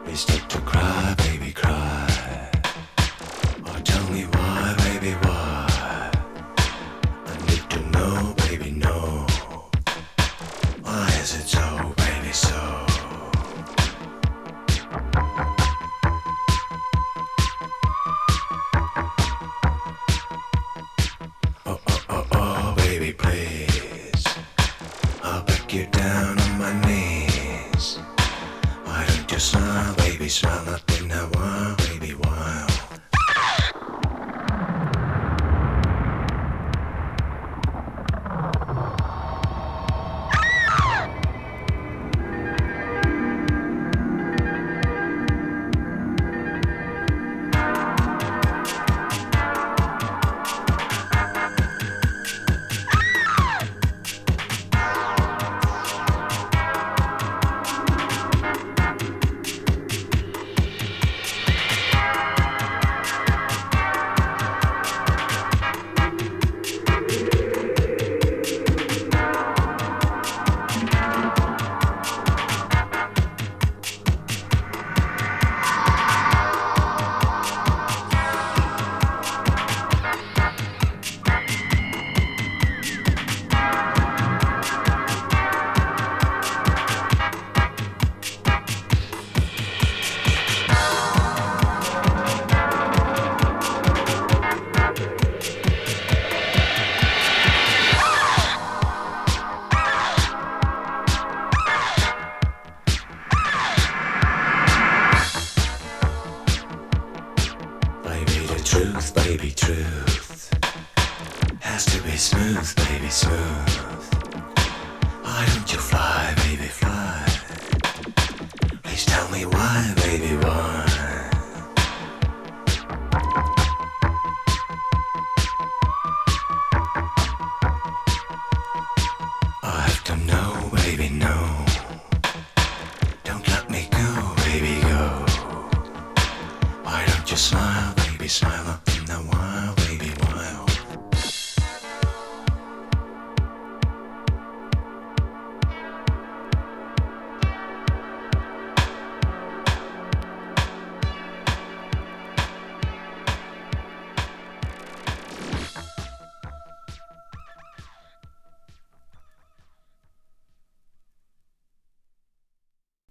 It's not to cry, baby, cry. Oh, tell me why, baby, why? I need to know, baby, know. Why is it so, baby, so? Oh, oh, oh, oh, baby, please. I'll back you down on my knees. Why don't you smile, baby, smile, not in a while, baby, while. Truth, baby, truth has to be smooth, baby, smooth. Why don't you fly, baby, fly? Please tell me why, baby, why? I have to know, baby, no. Don't let me go, baby, go. Why don't you smile, baby, smile up?